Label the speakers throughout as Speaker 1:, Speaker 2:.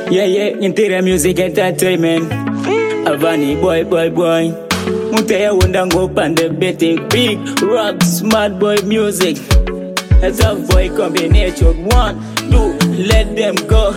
Speaker 1: Yeah, Intera Music Entertainment. Avani boy. Muteya wondango pande betting big rock smart boy music. A tough boy combination 1, 2, let them go.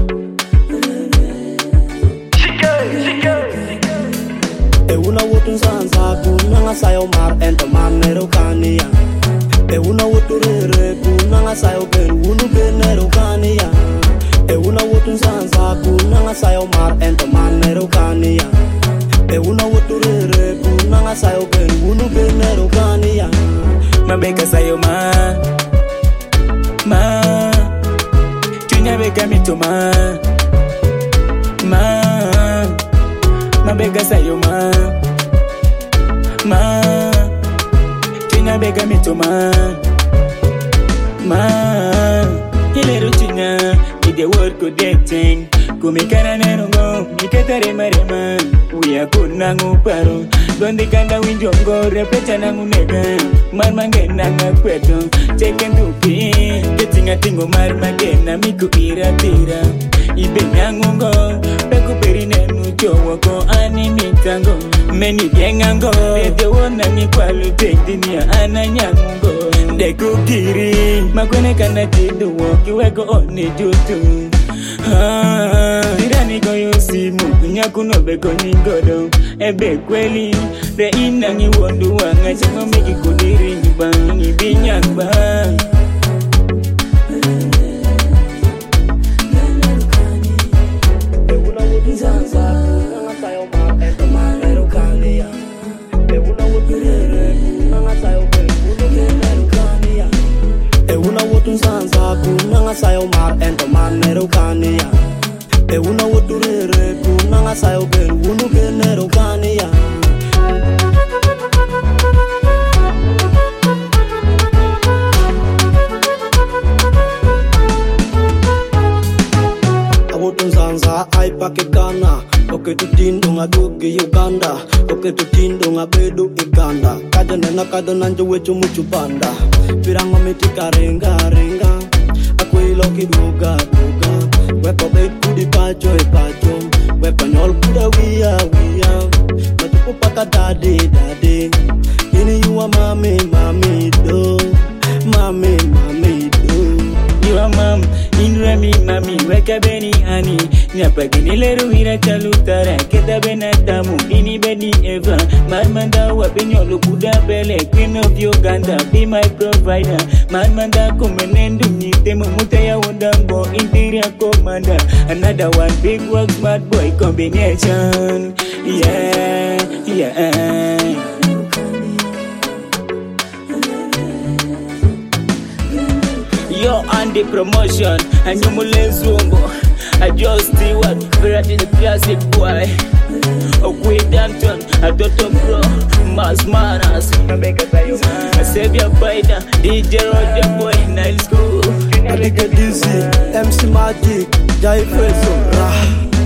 Speaker 2: Una wotun sansa kunanga sayo mar ento manero kania. Una woturere kunanga sayo ben unu benero kania. Una wotun sansa kunanga sayo mar ento manero kania. Una woturere kunanga sayo ben unu benero kania.
Speaker 1: Mabeka sayo ma Tunya beka mito Mabeka sayo ma Tunya beka mito Hilero tunya ide word connecting kumikana nenongo miketare marema uya kunangu paro donde kanda winjongo repeta nangu nega marmangena ngakweto cheken tupi ketinga tingo marmangena miku tira ibe nyangungo beku perinenu chowoko ani mitango meni gengango ede wona mikwalu tendinia ana nyangungo deku kiri makwene kana tidu woki weko oni jutu Tirani koyo simu nyakuno beko ningodo ebe kweli re inangi wondu wanga chango miki kudiri nyibangi binyamba
Speaker 2: Una wotun sansa kunanga sayo mar ento manero kania. Una woturere kunanga sayo ben unu benero kania. Una wotun sansa kunanga sayo mar ento manero kania. Una woturere kunanga sayo ben unu benero kania. Awotun sansa ai pakekana. Oke tutindo ngadugi Uganda. Oke tutindo ngabedu Uganda. Kada nanjo wecho muchu banda. Pirango mitika renga. Akwe loki duga. Weko bet kudi pacho. Weko nyol kuda wia. Matupo paka dade. Ini you are mami do. Mami do.
Speaker 1: You are mom, inrami mami, weka beni ani. Nyapagini leru hira chalutara, keta benatamu, ini beni eva. Marmanda wapenyolo kuda bele, queen of Uganda, be my provider. Marmanda kumenendu nyitemu, mutaya wondango, interior commander. Another one, big work, smart boy combination. Yeah. Yo, on the promotion, and you mule zumbo. I just see what variety the classic boy. A quick Danton, a Toto Pro, Mas Manas, a Savior Fighter, DJ Roger Boy, Nile School.
Speaker 2: I think it's easy. MC Magic, Jai Felson.